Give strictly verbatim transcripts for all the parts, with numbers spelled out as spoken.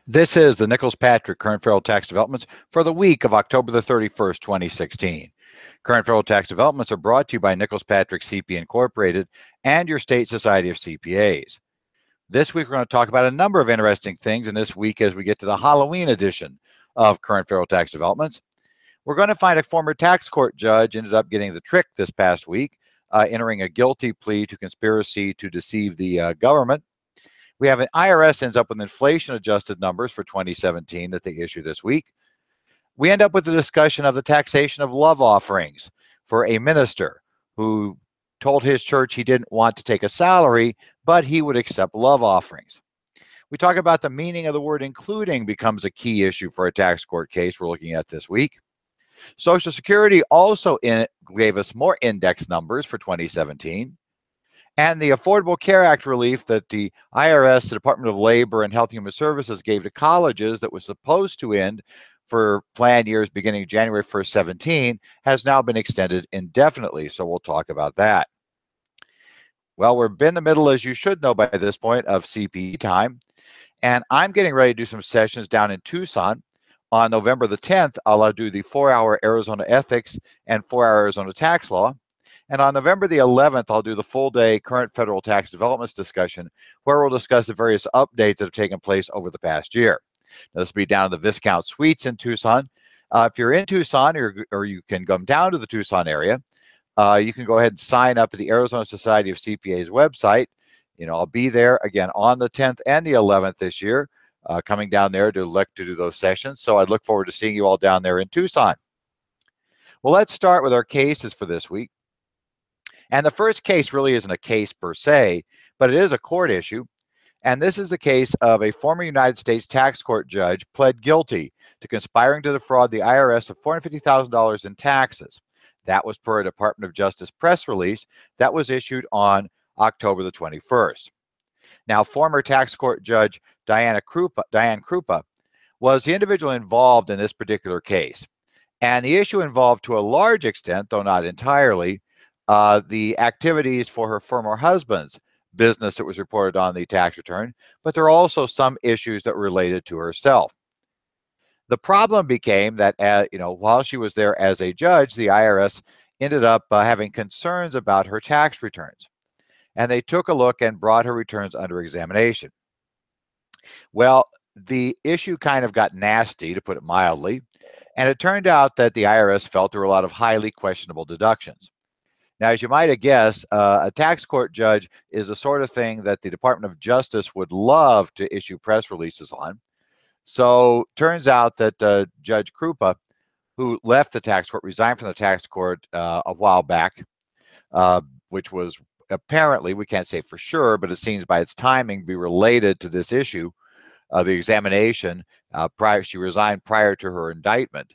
This is the Nicholas Patrick Current Federal Tax Developments for the week of October the thirty-first, twenty sixteen. Current Federal Tax Developments are brought to you by Nicholas Patrick C P A Incorporated and your state society of C P As. This week, we're going to talk about a number of interesting things in this week as we get to the Halloween edition of Current Federal Tax Developments. We're going to find a former tax court judge ended up getting the trick this past week, uh, entering a guilty plea to conspiracy to deceive the uh, government. We have an I R S ends up with inflation-adjusted numbers for twenty seventeen that they issue this week. We end up with a discussion of the taxation of love offerings for a minister who told his church he didn't want to take a salary, but he would accept love offerings. We talk about the meaning of the word including becomes a key issue for a tax court case we're looking at this week. Social Security also in, gave us more index numbers for twenty seventeen. And the Affordable Care Act relief that the I R S, the Department of Labor, and Health and Human Services gave to colleges that was supposed to end for plan years beginning January first, seventeen, has now been extended indefinitely. So we'll talk about that. Well, we're in the middle, as you should know by this point, of C P E time. And I'm getting ready to do some sessions down in Tucson. On November the tenth, I'll do the four-hour Arizona Ethics and four-hour Arizona Tax Law. And on November the eleventh, I'll do the full-day Current Federal Tax Developments discussion, where we'll discuss the various updates that have taken place over the past year. Now, this will be down at the Viscount Suites in Tucson. Uh, if you're in Tucson, or, or you can come down to the Tucson area, uh, you can go ahead and sign up at the Arizona Society of C P A's website. You know, I'll be there again on the tenth and the eleventh this year, uh, coming down there to elect to do those sessions. So I look forward to seeing you all down there in Tucson. Well, let's start with our cases for this week. And the first case really isn't a case per se, but it is a court issue. And this is the case of a former United States tax court judge pled guilty to conspiring to defraud the I R S of four hundred fifty thousand dollars in taxes. That was per a Department of Justice press release that was issued on October the twenty-first. Now, former tax court judge Diana Krupa, Diane Krupa was the individual involved in this particular case. And the issue involved, to a large extent, though not entirely, Uh, the activities for her former husband's business that was reported on the tax return, but there are also some issues that were related to herself. The problem became that, uh, you know, while she was there as a judge, the I R S ended up uh, having concerns about her tax returns, and they took a look and brought her returns under examination. Well, the issue kind of got nasty, to put it mildly, and it turned out that the I R S felt there were a lot of highly questionable deductions. Now, as you might have guessed, uh, a tax court judge is the sort of thing that the Department of Justice would love to issue press releases on. So turns out that uh, Judge Krupa, who left the tax court, resigned from the tax court uh, a while back, uh, which was apparently, we can't say for sure, but it seems by its timing be related to this issue of the examination. Uh, prior, she resigned prior to her indictment.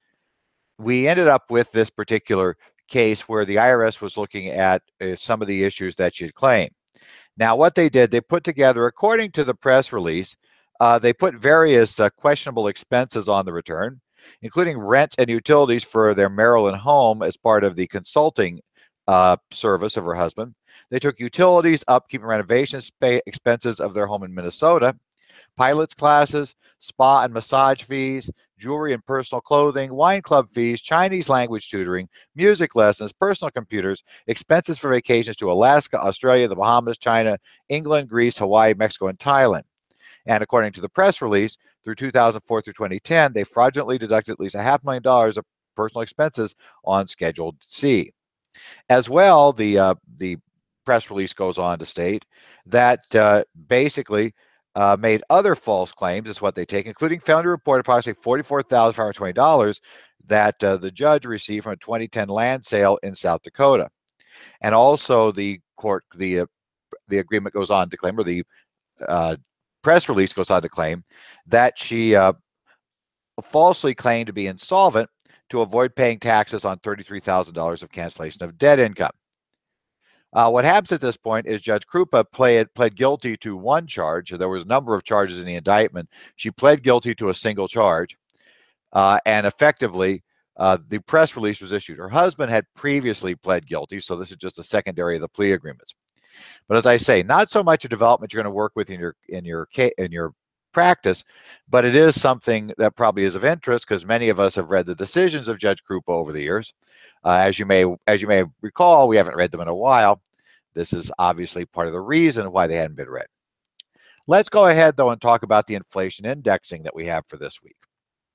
We ended up with this particular case where the I R S was looking at uh, some of the issues that she had claimed. Now, what they did, they put together, according to the press release, uh, they put various uh, questionable expenses on the return, including rent and utilities for their Maryland home as part of the consulting uh, service of her husband. They took utilities, upkeep and renovation expenses of their home in Minnesota, pilots classes, spa and massage fees, jewelry and personal clothing, wine club fees, Chinese language tutoring, music lessons, personal computers, expenses for vacations to Alaska, Australia, the Bahamas, China, England, Greece, Hawaii, Mexico, and Thailand. And according to the press release, through two thousand four through twenty ten, they fraudulently deducted at least a half million dollars of personal expenses on Schedule C. As well, the, uh, the press release goes on to state that uh, basically Uh, made other false claims, is what they take, including failing to report approximately forty-four thousand five hundred twenty dollars that uh, the judge received from a twenty ten land sale in South Dakota. And also the court, the, uh, the agreement goes on to claim, or the uh, press release goes on to claim, that she uh, falsely claimed to be insolvent to avoid paying taxes on thirty-three thousand dollars of cancellation of debt income. Uh, what happens at this point is Judge Krupa pled, pled guilty to one charge. There was a number of charges in the indictment. She pled guilty to a single charge, uh, and effectively, uh, the press release was issued. Her husband had previously pled guilty, so this is just a secondary of the plea agreements. But as I say, not so much a development you're going to work with in your in your in your practice, but it is something that probably is of interest because many of us have read the decisions of Judge Krupa over the years. Uh, as you may as you may recall, we haven't read them in a while. This is obviously part of the reason why they hadn't been read. Let's go ahead, though, and talk about the inflation indexing that we have for this week.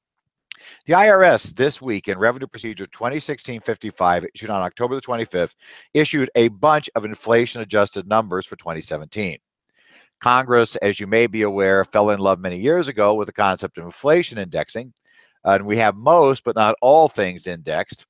The I R S this week in Revenue Procedure twenty sixteen fifty-five, issued on October the twenty-fifth, issued a bunch of inflation-adjusted numbers for twenty seventeen. Congress, as you may be aware, fell in love many years ago with the concept of inflation indexing, and we have most, but not all, things indexed.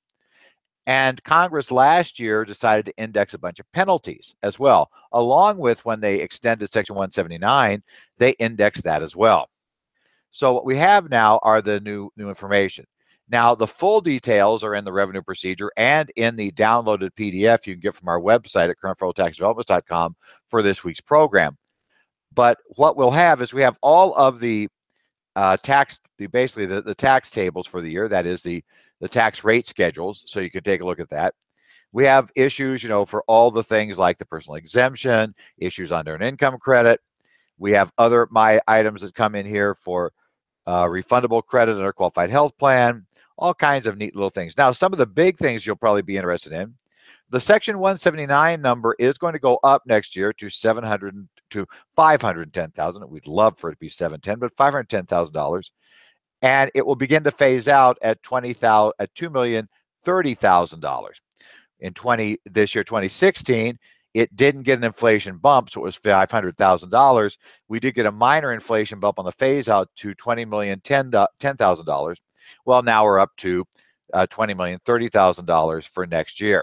And Congress last year decided to index a bunch of penalties as well, along with when they extended Section one seventy-nine, they indexed that as well. So what we have now are the new new information. Now, the full details are in the revenue procedure and in the downloaded P D F you can get from our website at current federal tax developments dot com for this week's program. But what we'll have is we have all of the uh, tax, the, basically the, the tax tables for the year. That is the, the tax rate schedules. So you can take a look at that. We have issues, you know, for all the things like the personal exemption, issues under an income credit. We have other my items that come in here for uh, refundable credit under qualified health plan, all kinds of neat little things. Now, some of the big things you'll probably be interested in. The Section one seventy-nine number is going to go up next year to seven hundred to five hundred ten thousand. We'd love for it to be seven ten, but five hundred ten thousand dollars, and it will begin to phase out at twenty thousand at two million thirty thousand dollars. In twenty this year, twenty sixteen, it didn't get an inflation bump, so it was five hundred thousand dollars. We did get a minor inflation bump on the phase out to twenty million ten thousand dollars. Well, now we're up to uh, twenty million thirty thousand dollars for next year.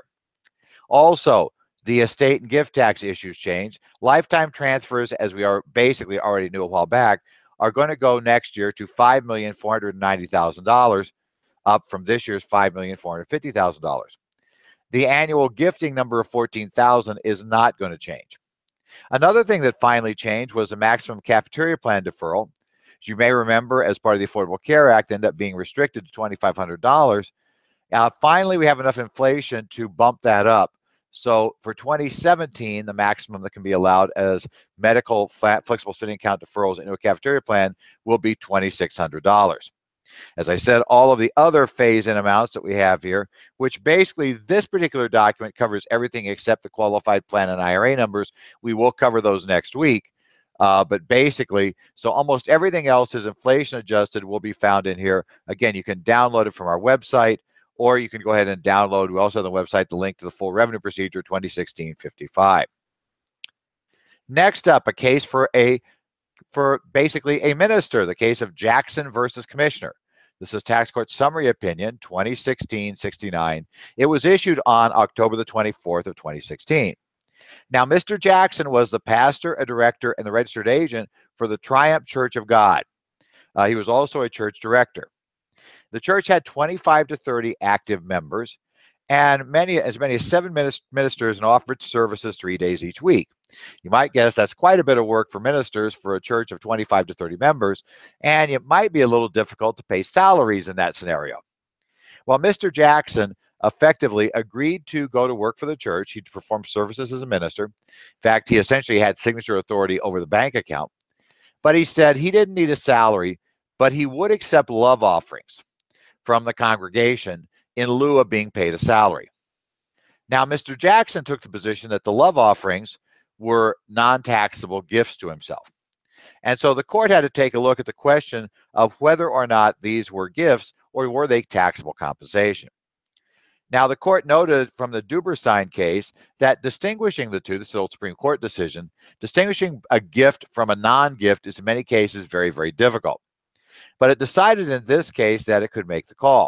Also, the estate and gift tax issues change. Lifetime transfers, as we are basically already knew a while back, are going to go next year to five million four hundred ninety thousand dollars, up from this year's five million four hundred fifty thousand dollars. The annual gifting number of fourteen thousand is not going to change. Another thing that finally changed was the maximum cafeteria plan deferral. As you may remember, as part of the Affordable Care Act, ended up being restricted to twenty-five hundred dollars. Now, finally, we have enough inflation to bump that up. So for twenty seventeen, the maximum that can be allowed as medical flat, flexible spending account deferrals into a cafeteria plan will be twenty-six hundred dollars. As I said, all of the other phase-in amounts that we have here, which basically this particular document covers everything except the qualified plan and I R A numbers. We will cover those next week. Uh, but basically, so almost everything else is inflation adjusted will be found in here. Again, you can download it from our website, or you can go ahead and download. We also have on the website the link to the full revenue procedure twenty sixteen fifty-five. Next up, a case for a for basically a minister, the case of Jackson versus Commissioner. This is Tax Court Summary Opinion twenty sixteen sixty-nine. It was issued on October the twenty-fourth of twenty sixteen. Now, Mister Jackson was the pastor, a director, and the registered agent for the Triumph Church of God. Uh, he was also a church director. The church had twenty-five to thirty active members, and many, as many as seven ministers, and offered services three days each week. You might guess that's quite a bit of work for ministers for a church of twenty-five to thirty members, and it might be a little difficult to pay salaries in that scenario. Well, Mister Jackson effectively agreed to go to work for the church. He'd perform services as a minister. In fact, he essentially had signature authority over the bank account. But he said he didn't need a salary, but he would accept love offerings from the congregation in lieu of being paid a salary. Now, Mister Jackson took the position that the love offerings were non-taxable gifts to himself. And so the court had to take a look at the question of whether or not these were gifts or were they taxable compensation. Now, the court noted from the Duberstein case that distinguishing the two, this is an old Supreme Court decision, distinguishing a gift from a non-gift is in many cases very, very difficult. But it decided in this case that it could make the call.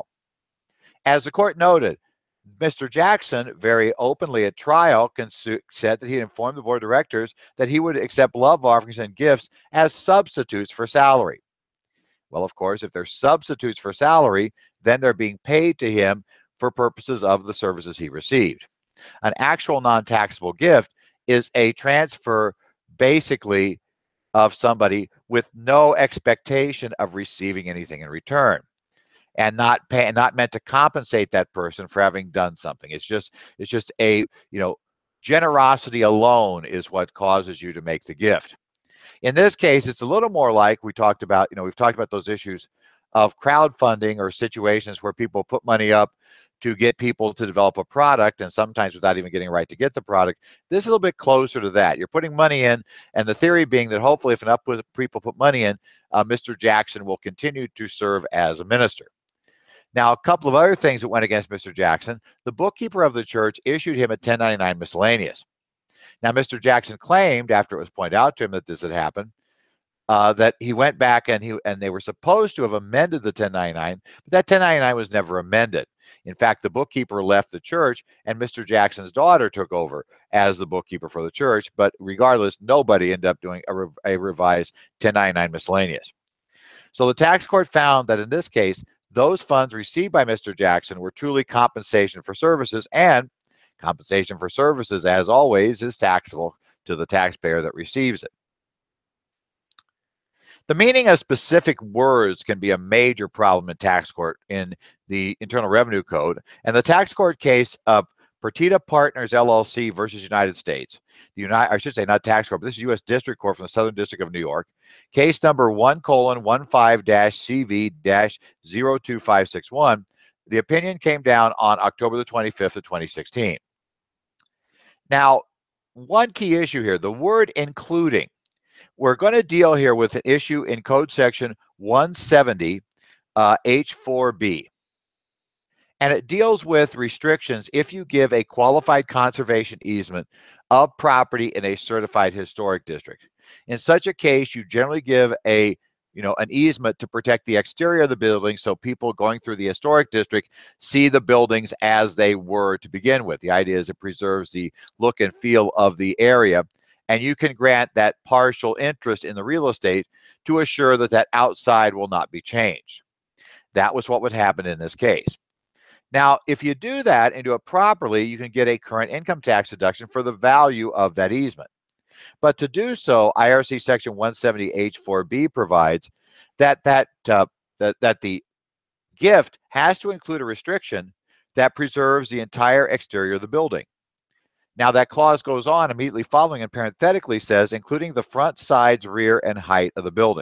As the court noted, Mister Jackson very openly at trial said that he had informed the board of directors that he would accept love offerings and gifts as substitutes for salary. Well, of course, if they're substitutes for salary, then they're being paid to him for purposes of the services he received. An actual non-taxable gift is a transfer basically of somebody with no expectation of receiving anything in return, and not pay, not meant to compensate that person for having done something. It's just it's just a, you know, generosity alone is what causes you to make the gift. In this case, it's a little more like we talked about, you know, we've talked about those issues of crowdfunding or situations where people put money up to get people to develop a product, and sometimes without even getting a right to get the product. This is a little bit closer to that. You're putting money in, and the theory being that hopefully if enough people put money in, uh, Mister Jackson will continue to serve as a minister. Now, a couple of other things that went against Mister Jackson. The bookkeeper of the church issued him a ten ninety-nine miscellaneous. Now, Mister Jackson claimed, after it was pointed out to him that this had happened, uh, that he went back and he and they were supposed to have amended the ten ninety-nine, but that ten ninety-nine was never amended. In fact, the bookkeeper left the church, and Mister Jackson's daughter took over as the bookkeeper for the church. But regardless, nobody ended up doing a, re a revised ten ninety-nine miscellaneous. So the tax court found that in this case, those funds received by Mister Jackson were truly compensation for services, and compensation for services, as always, is taxable to the taxpayer that receives it. The meaning of specific words can be a major problem in tax court in the Internal Revenue Code, and the tax court case of Pertita Partners L L C versus United States, the United, I should say not tax court, but this is U S District Court from the Southern District of New York, case number one colon one five dash C V dash zero two five six one. The opinion came down on October the twenty-fifth of twenty sixteen. Now, one key issue here, the word including. We're going to deal here with an issue in Code Section one seventy H four B. And it deals with restrictions if you give a qualified conservation easement of property in a certified historic district. In such a case, you generally give a, you know, an easement to protect the exterior of the building so people going through the historic district see the buildings as they were to begin with. The idea is it preserves the look and feel of the area, and you can grant that partial interest in the real estate to assure that that outside will not be changed. That was what would happen in this case. Now, if you do that and do it properly, you can get a current income tax deduction for the value of that easement. But to do so, I R C Section one seventy H four B provides that that, uh, that that the gift has to include a restriction that preserves the entire exterior of the building. Now, that clause goes on immediately following and parenthetically says, including the front, sides, rear, and height of the building.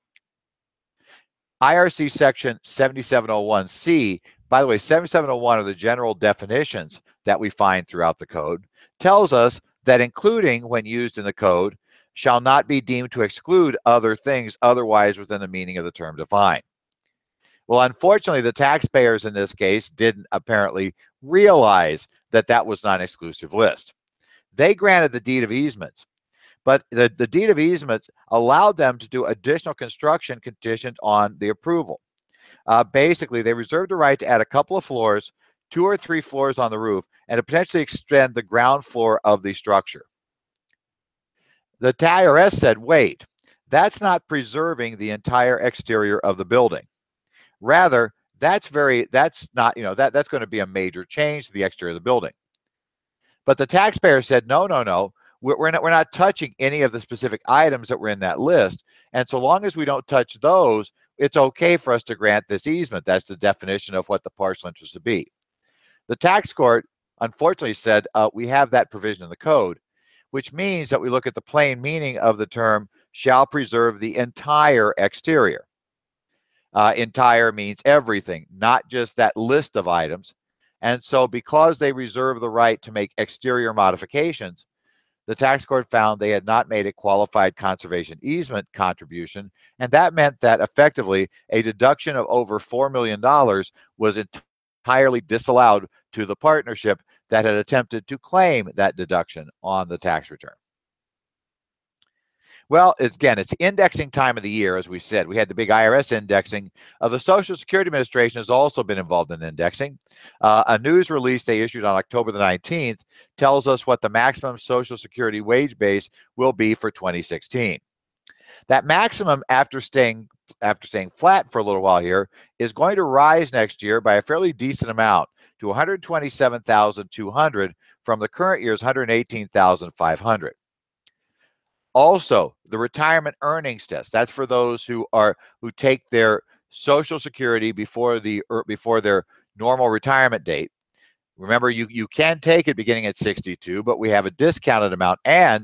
I R C Section seventy-seven oh one C, by the way, seventy-seven oh one are the general definitions that we find throughout the code, tells us that including, when used in the code, shall not be deemed to exclude other things otherwise within the meaning of the term defined. Well, unfortunately, the taxpayers in this case didn't apparently realize that that was not an exclusive list. They granted the deed of easements, but the, the deed of easements allowed them to do additional construction conditioned on the approval. Uh, basically, they reserved the right to add a couple of floors, two or three floors on the roof, and to potentially extend the ground floor of the structure. The I R S said, wait, that's not preserving the entire exterior of the building. Rather, that's very, that's not, you know, that, that's going to be a major change to the exterior of the building. But the taxpayer said, no, no, no, we're, we're, not, we're not touching any of the specific items that were in that list. And so long as we don't touch those, it's okay for us to grant this easement. That's the definition of what the partial interest would be. The tax court, unfortunately, said uh, we have that provision in the code, which means that we look at the plain meaning of the term shall preserve the entire exterior. Uh, entire means everything, not just that list of items. And so because they reserve the right to make exterior modifications, the tax court found they had not made a qualified conservation easement contribution, and that meant that effectively a deduction of over four million dollars was entirely disallowed to the partnership that had attempted to claim that deduction on the tax return. Well, again, it's indexing time of the year, as we said. We had the big I R S indexing. Uh, the Social Security Administration has also been involved in indexing. Uh, a news release they issued on October the nineteenth tells us what the maximum Social Security wage base will be for twenty sixteen. That maximum, after staying after staying flat for a little while here, is going to rise next year by a fairly decent amount to one hundred twenty-seven thousand two hundred dollars from the current year's one hundred eighteen thousand five hundred dollars. Also, the retirement earnings test, that's for those who are who take their Social Security before the er, before their normal retirement date. Remember, you, you can take it beginning at sixty-two, but we have a discounted amount, and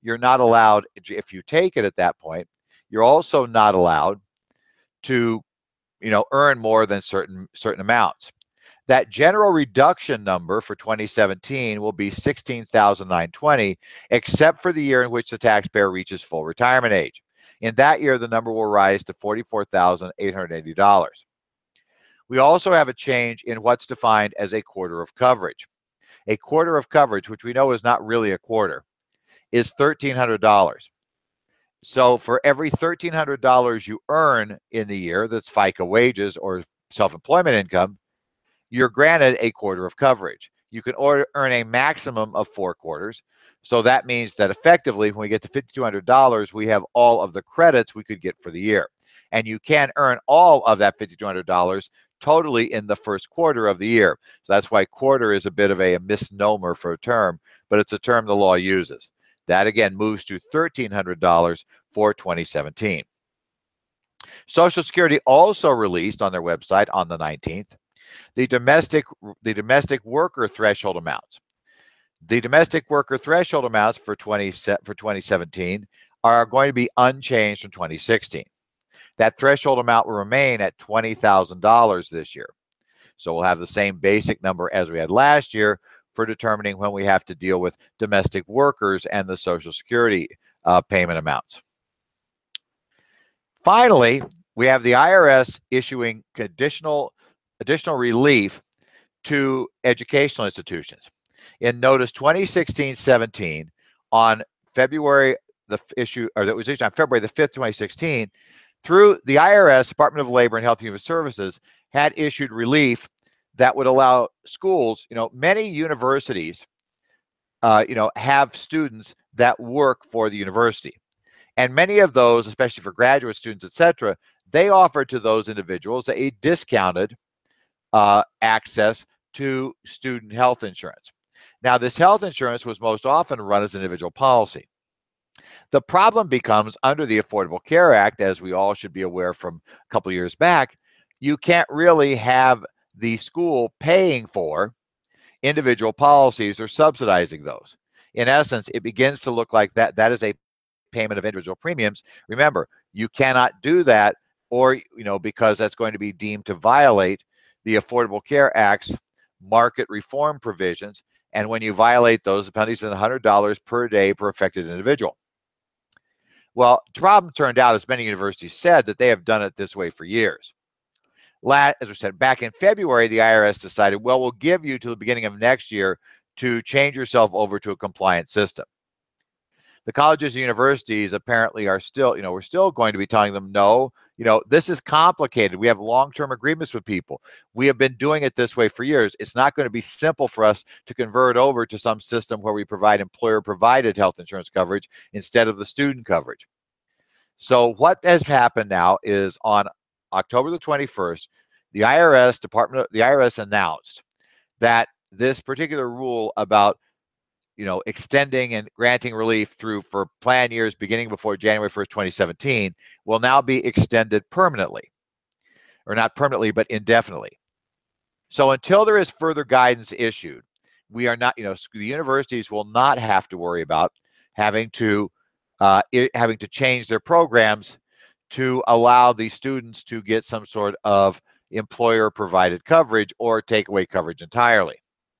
you're not allowed, if you take it at that point, you're also not allowed to, you know, earn more than certain certain amounts. That general reduction number for twenty seventeen will be sixteen thousand nine hundred twenty, except for the year in which the taxpayer reaches full retirement age. In that year, the number will rise to forty-four thousand eight hundred eighty dollars. We also have a change in what's defined as a quarter of coverage. A quarter of coverage, which we know is not really a quarter, is one thousand three hundred dollars. So for every one thousand three hundred dollars you earn in the year, that's FICA wages or self-employment income, you're granted a quarter of coverage. You can order, earn a maximum of four quarters. So that means that effectively, when we get to five thousand two hundred dollars, we have all of the credits we could get for the year. And you can earn all of that five thousand two hundred dollars totally in the first quarter of the year. So that's why quarter is a bit of a, a misnomer for a term, but it's a term the law uses. That again moves to one thousand three hundred dollars for twenty seventeen. Social Security also released on their website on the nineteenth the domestic the domestic worker threshold amounts. The domestic worker threshold amounts for twenty for twenty seventeen are going to be unchanged from twenty sixteen. That threshold amount will remain at twenty thousand dollars this year. So we'll have the same basic number as we had last year for determining when we have to deal with domestic workers and the Social Security uh, payment amounts. Finally, we have the I R S issuing additional, additional relief to educational institutions. In Notice twenty sixteen seventeen, on February the issue, or that was issued on February the fifth, twenty sixteen, through the I R S, Department of Labor and Health and Human Services, had issued relief that would allow schools, you know, many universities, uh, you know, have students that work for the university. And many of those, especially for graduate students, et cetera, they offer to those individuals a discounted uh, access to student health insurance. Now, this health insurance was most often run as an individual policy. The problem becomes under the Affordable Care Act, as we all should be aware from a couple of years back, you can't really have the school paying for individual policies or subsidizing those. In essence, it begins to look like that that is a payment of individual premiums. Remember, you cannot do that, or, you know, because that's going to be deemed to violate the Affordable Care Act's market reform provisions. And when you violate those, the penalty is one hundred dollars per day per affected individual. Well, the problem turned out, as many universities said, that they have done it this way for years. As I said, back in February, the I R S decided, well, we'll give you to the beginning of next year to change yourself over to a compliant system. The colleges and universities apparently are still, you know, we're still going to be telling them, no, you know, this is complicated. We have long-term agreements with people. We have been doing it this way for years. It's not going to be simple for us to convert over to some system where we provide employer-provided health insurance coverage instead of the student coverage. So what has happened now is on October the twenty-first, the I R S Department, the I R S announced that this particular rule about, you know, extending and granting relief through for plan years beginning before January first, twenty seventeen, will now be extended permanently, or not permanently, but indefinitely. So until there is further guidance issued, we are not, you know, the universities will not have to worry about having to uh, it, having to change their programs to allow the students to get some sort of employer-provided coverage or take away coverage entirely.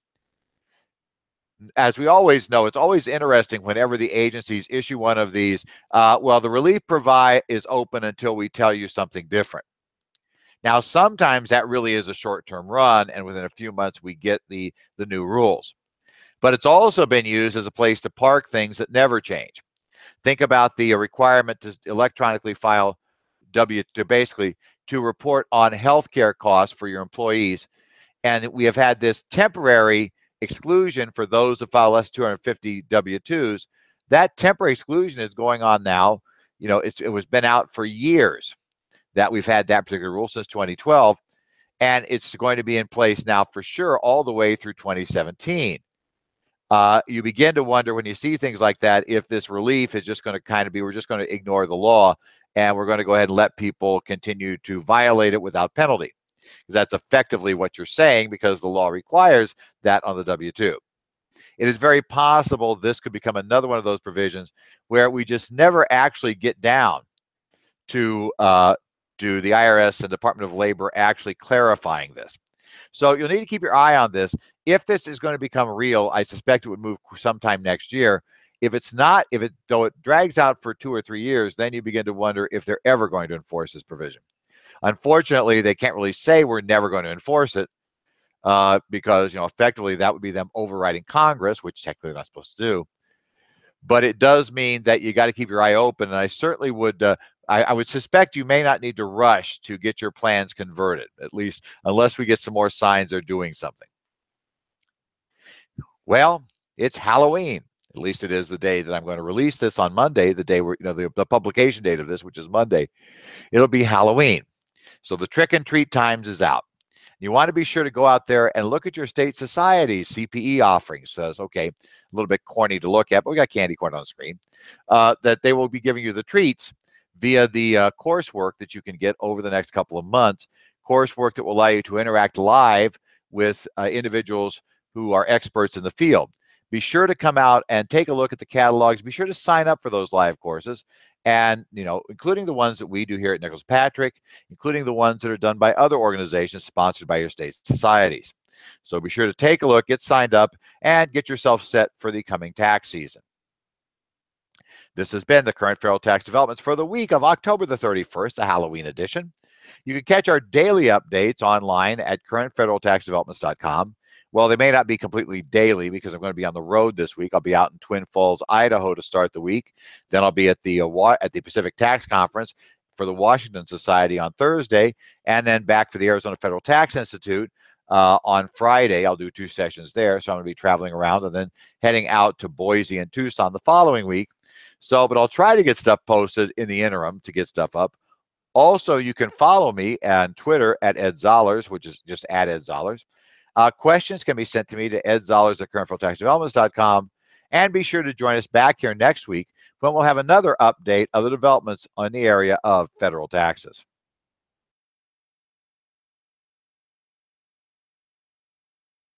As we always know, it's always interesting whenever the agencies issue one of these, uh, well, the relief provide is open until we tell you something different. Now, sometimes that really is a short-term run, and within a few months we get the, the new rules. But it's also been used as a place to park things that never change. Think about the requirement to electronically file W to basically to report on healthcare costs for your employees. And we have had this temporary exclusion for those who file less than two hundred fifty W twos. That temporary exclusion is going on now. You know, it's, it was been out for years that we've had that particular rule, since twenty twelve. And it's going to be in place now for sure all the way through twenty seventeen. Uh, you begin to wonder when you see things like that, if this relief is just going to kind of be, we're just going to ignore the law and we're going to go ahead and let people continue to violate it without penalty. Because that's effectively what you're saying, because the law requires that on the W two. it is very possible this could become another one of those provisions where we just never actually get down to uh, to the I R S and Department of Labor actually clarifying this. So you'll need to keep your eye on this. If this is going to become real, I suspect it would move sometime next year. If it's not, if it though it drags out for two or three years, then you begin to wonder if they're ever going to enforce this provision. Unfortunately, they can't really say we're never going to enforce it uh, because, you know, effectively that would be them overriding Congress, which technically they're not supposed to do. But it does mean that you got to keep your eye open, and I certainly would. Uh, I, I would suspect you may not need to rush to get your plans converted, at least unless we get some more signs they're doing something. Well, it's Halloween. At least it is the day that I'm going to release this on Monday, the day where, you know, the, the publication date of this, which is Monday. It'll be Halloween. So the trick and treat times is out. You want to be sure to go out there and look at your state society's C P E offerings. Says, okay, a little bit corny to look at, but we got candy corn on the screen. Uh, that they will be giving you the treats via the uh, coursework that you can get over the next couple of months. Coursework that will allow you to interact live with uh, individuals who are experts in the field. Be sure to come out and take a look at the catalogs. Be sure to sign up for those live courses, and, you know, including the ones that we do here at Nicholas Patrick, including the ones that are done by other organizations sponsored by your state societies. So be sure to take a look, get signed up, and get yourself set for the coming tax season. This has been the current federal tax developments for the week of October the thirty-first, a Halloween edition. You can catch our daily updates online at current federal tax developments dot com. Well, they may not be completely daily because I'm going to be on the road this week. I'll be out in Twin Falls, Idaho to start the week. Then I'll be at the uh, at the Pacific Tax Conference for the Washington Society on Thursday, and then back for the Arizona Federal Tax Institute uh, on Friday. I'll do two sessions there, so I'm going to be traveling around and then heading out to Boise and Tucson the following week. So, but I'll try to get stuff posted in the interim to get stuff up. Also, you can follow me on Twitter at Ed Zollars, which is just at Ed Zollars. Uh, questions can be sent to me to ed zollars at current federal tax developments dot com. And be sure to join us back here next week when we'll have another update of the developments on the area of federal taxes.